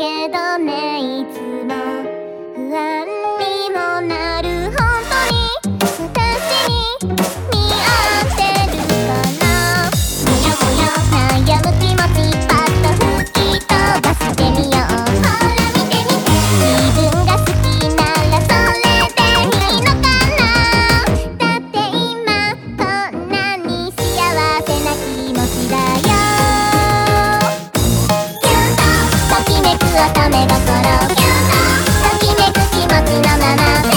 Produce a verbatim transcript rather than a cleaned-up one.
けどね、いつも不安にもなる。本当に私に似合ってるかな。もやもや悩む気持ちパッと吹き飛ばしてみよう。ほら見て見て、自分が好きならそれでいいのかな。だって今こんなに幸せな気持ちだよ。キュンとときめく乙女心、キュンとときめく気持ちのまま